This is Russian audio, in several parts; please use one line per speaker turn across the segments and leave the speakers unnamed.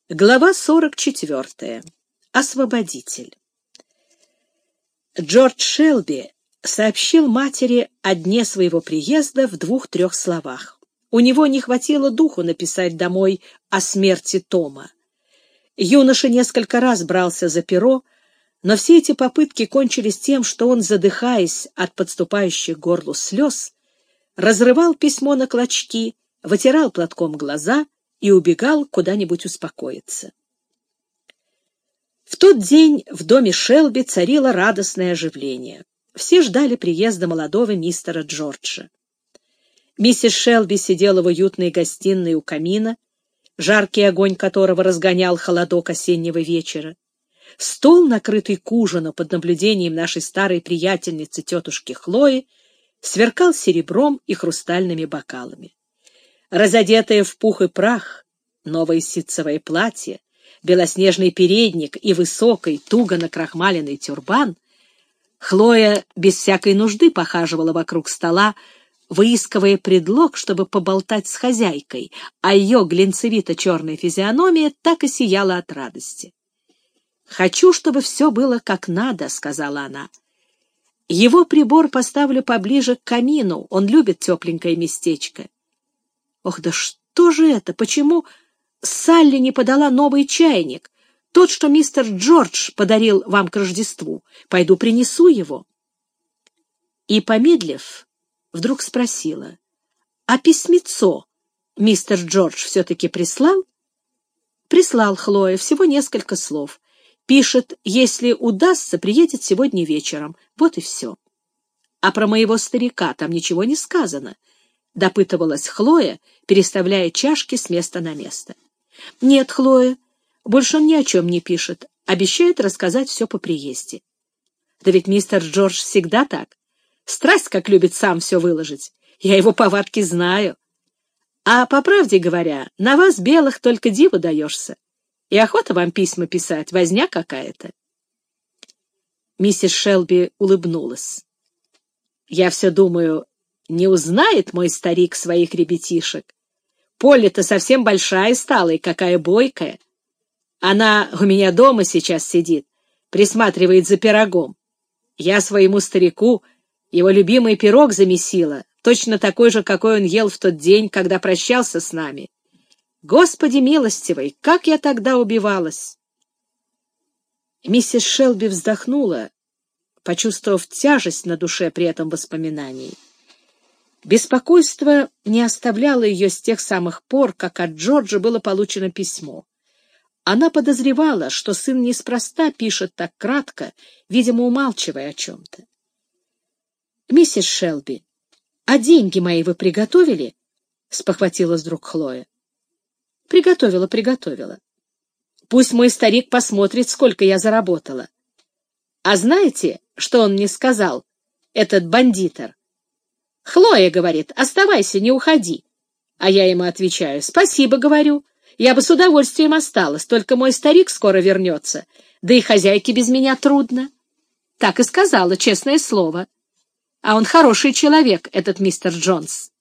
Глава 44. Освободитель. Джордж Шелби сообщил матери о дне своего приезда в 2-3 словах. У него не хватило духу написать домой о смерти Тома. Юноша несколько раз брался за перо, но все эти попытки кончились тем, что он, задыхаясь от подступающих к горлу слез, разрывал письмо на клочки, вытирал платком глаза и убегал куда-нибудь успокоиться. В тот день в доме Шелби царило радостное оживление. Все ждали приезда молодого мистера Джорджа. Миссис Шелби сидела в уютной гостиной у камина, жаркий огонь которого разгонял холодок осеннего вечера. Стол, накрытый к ужину под наблюдением нашей старой приятельницы тетушки Хлои, сверкал серебром и хрустальными бокалами. Разодетая в пух и прах, новое ситцевое платье, белоснежный передник и высокий, туго накрахмаленный тюрбан, Хлоя без всякой нужды похаживала вокруг стола, выискивая предлог, чтобы поболтать с хозяйкой, а ее глинцевито-черная физиономия так и сияла от радости. «Хочу, чтобы все было как надо», — сказала она. «Его прибор поставлю поближе к камину, он любит тепленькое местечко». «Ох, да что же это? Почему Салли не подала новый чайник? Тот, что мистер Джордж подарил вам к Рождеству. Пойду принесу его». И, помедлив, вдруг спросила: «А письмецо мистер Джордж все-таки прислал?» «Прислал, Хлоя, всего несколько слов. Пишет, если удастся, приедет сегодня вечером. Вот и все». «А про моего старика там ничего не сказано?» — допытывалась Хлоя, переставляя чашки с места на место. «Нет, Хлоя, больше он ни о чем не пишет. Обещает рассказать все по приезде». «Да ведь мистер Джордж всегда так. Страсть, как любит сам все выложить. Я его повадки знаю. А по правде говоря, на вас, белых, только диву даешься. И охота вам письма писать, возня какая-то». Миссис Шелби улыбнулась. «Я все думаю, не узнает мой старик своих ребятишек. Полли-то совсем большая стала и какая бойкая. Она у меня дома сейчас сидит, присматривает за пирогом. Я своему старику его любимый пирог замесила, точно такой же, какой он ел в тот день, когда прощался с нами. Господи милостивый, как я тогда убивалась!» Миссис Шелби вздохнула, почувствовав тяжесть на душе при этом воспоминании. Беспокойство не оставляло ее с тех самых пор, как от Джорджа было получено письмо. Она подозревала, что сын неспроста пишет так кратко, видимо, умалчивая о чем-то. «Миссис Шелби, а деньги мои вы приготовили?» — спохватилась вдруг Хлоя. «Приготовила. Пусть мой старик посмотрит, сколько я заработала. А знаете, что он мне сказал, этот бандитер? «Хлоя, — говорит, — оставайся, не уходи». А я ему отвечаю: «Спасибо, — говорю, — я бы с удовольствием осталась, только мой старик скоро вернется, да и хозяйке без меня трудно». Так и сказала, честное слово. А он хороший человек, этот мистер Джонс.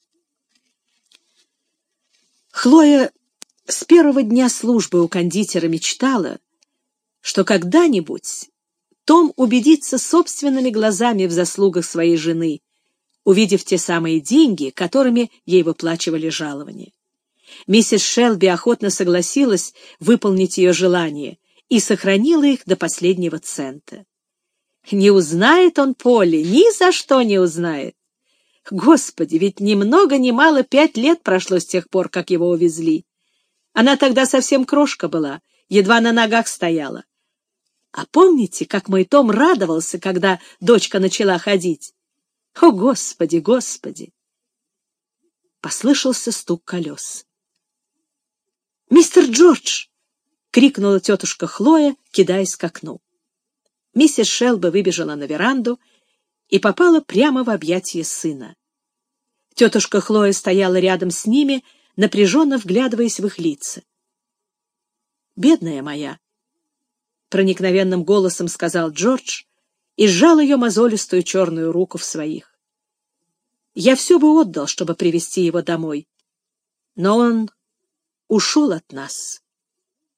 Хлоя с первого дня службы у кондитера мечтала, что когда-нибудь Том убедится собственными глазами в заслугах своей жены, увидев те самые деньги, которыми ей выплачивали жалование. Миссис Шелби охотно согласилась выполнить ее желание и сохранила их до последнего цента. Не узнает он Полли, ни за что не узнает. Господи, ведь ни много ни мало 5 лет прошло с тех пор, как его увезли. Она тогда совсем крошка была, едва на ногах стояла. А помните, как мой Том радовался, когда дочка начала ходить? О, Господи, Господи! Послышался стук колес. «Мистер Джордж!» — крикнула тетушка Хлоя, кидаясь к окну. Миссис Шелби выбежала на веранду и попала прямо в объятия сына. Тетушка Хлоя стояла рядом с ними, напряженно вглядываясь в их лица. «Бедная моя!» — проникновенным голосом сказал Джордж и сжал ее мозолистую черную руку в своих. «Я все бы отдал, чтобы привести его домой, но он ушел от нас.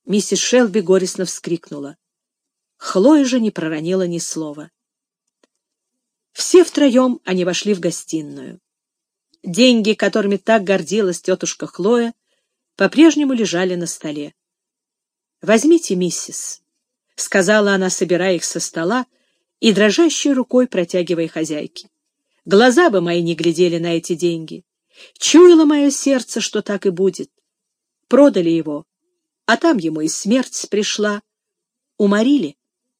Миссис Шелби горестно вскрикнула. Хлоя же не проронила ни слова. Все втроем они вошли в гостиную. Деньги, которыми так гордилась тетушка Хлоя, по-прежнему лежали на столе. «Возьмите, миссис», — сказала она, собирая их со стола и дрожащей рукой протягивая хозяйке. «Глаза бы мои не глядели на эти деньги. Чуяло мое сердце, что так и будет. Продали его, а там ему и смерть пришла. Уморили».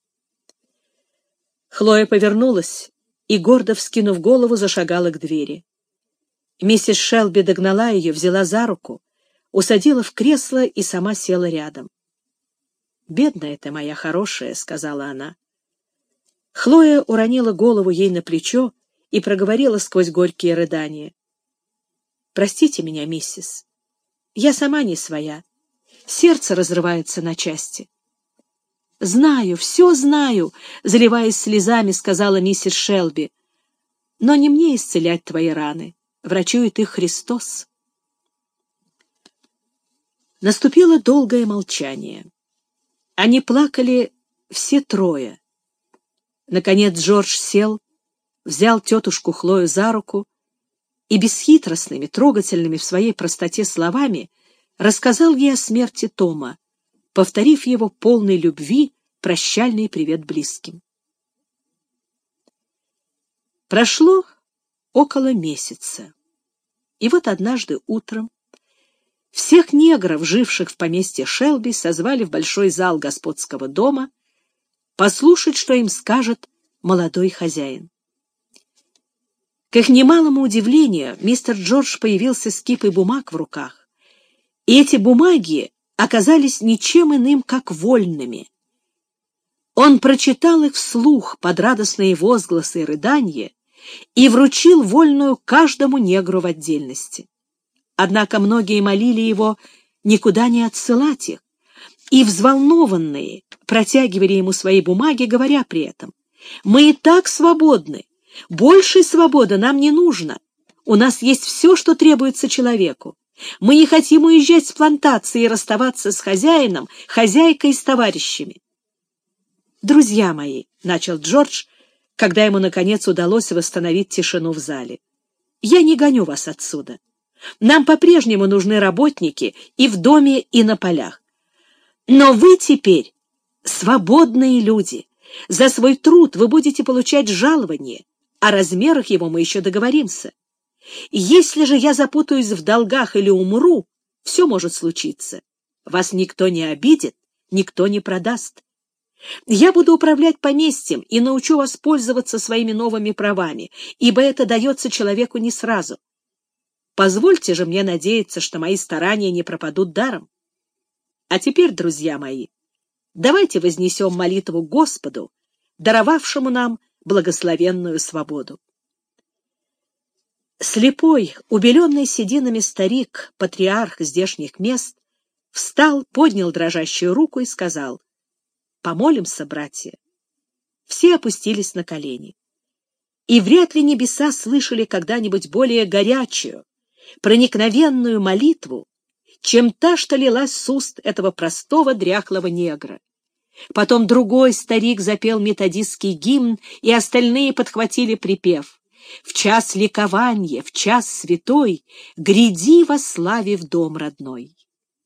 Хлоя повернулась и, гордо вскинув голову, зашагала к двери. Миссис Шелби догнала ее, взяла за руку, усадила в кресло и сама села рядом. «Бедная ты моя хорошая», — сказала она. Хлоя уронила голову ей на плечо и проговорила сквозь горькие рыдания. «Простите меня, миссис. Я сама не своя. Сердце разрывается на части». «Знаю, все знаю», — заливаясь слезами, сказала миссис Шелби. «Но не мне исцелять твои раны. Врачует их Христос». Наступило долгое молчание. Они плакали все трое. Наконец Джордж сел, взял тетушку Хлою за руку и бесхитростными, трогательными в своей простоте словами рассказал ей о смерти Тома, повторив его полной любви прощальный привет близким. Прошло около месяца, и вот однажды утром всех негров, живших в поместье Шелби, созвали в большой зал господского дома послушать, что им скажет молодой хозяин. К их немалому удивлению, мистер Джордж появился с кипой бумаг в руках, и эти бумаги оказались ничем иным, как вольными. Он прочитал их вслух под радостные возгласы и рыдания и вручил вольную каждому негру в отдельности. Однако многие молили его никуда не отсылать их, и взволнованные протягивали ему свои бумаги, говоря при этом: «Мы и так свободны, большей свободы нам не нужно, у нас есть все, что требуется человеку. Мы не хотим уезжать с плантации и расставаться с хозяином, хозяйкой и с товарищами». «Друзья мои», — начал Джордж, когда ему, наконец, удалось восстановить тишину в зале, — «я не гоню вас отсюда. Нам по-прежнему нужны работники и в доме, и на полях. Но вы теперь свободные люди. За свой труд вы будете получать жалование, о размерах его мы еще договоримся. Если же я запутаюсь в долгах или умру, все может случиться. Вас никто не обидит, никто не продаст. Я буду управлять поместьем и научу вас пользоваться своими новыми правами, ибо это дается человеку не сразу. Позвольте же мне надеяться, что мои старания не пропадут даром. А теперь, друзья мои, давайте вознесем молитву Господу, даровавшему нам благословенную свободу». Слепой, убеленный сединами старик, патриарх здешних мест, встал, поднял дрожащую руку и сказал: «Помолимся, братья». Все опустились на колени. И вряд ли небеса слышали когда-нибудь более горячую, проникновенную молитву, чем та, что лилась с уст этого простого дряхлого негра. Потом другой старик запел методистский гимн, и остальные подхватили припев: «В час ликования, в час святой, гряди во славе в дом родной».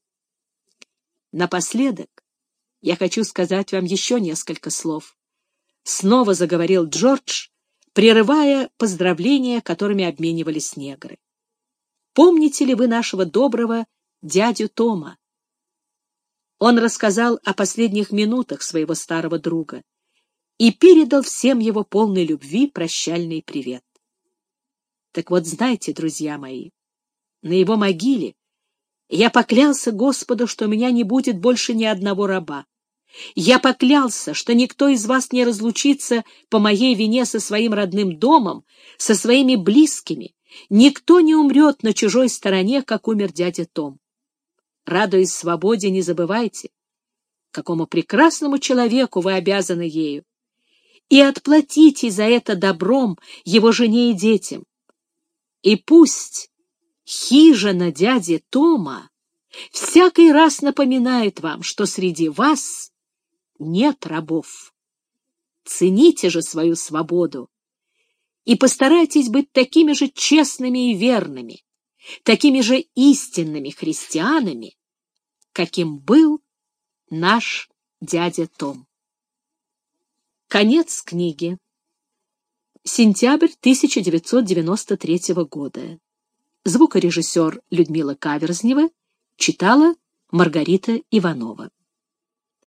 Напоследок я хочу сказать вам еще несколько слов. Снова заговорил Джордж, прерывая поздравления, которыми обменивались негры. Помните ли вы нашего доброго дядю Тома? Он рассказал о последних минутах своего старого друга и передал всем его полной любви прощальный привет. Так вот, знайте, друзья мои, на его могиле я поклялся Господу, что у меня не будет больше ни одного раба. Я поклялся, что никто из вас не разлучится по моей вине со своим родным домом, со своими близкими. Никто не умрет на чужой стороне, как умер дядя Том. Радуясь свободе, не забывайте, какому прекрасному человеку вы обязаны ею, и отплатите за это добром его жене и детям. И пусть хижина дяди Тома всякий раз напоминает вам, что среди вас нет рабов. Цените же свою свободу и постарайтесь быть такими же честными и верными, такими же истинными христианами, каким был наш дядя Том. Конец книги. Сентябрь 1993 года. Звукорежиссер Людмила Каверзнева читала Маргарита Иванова.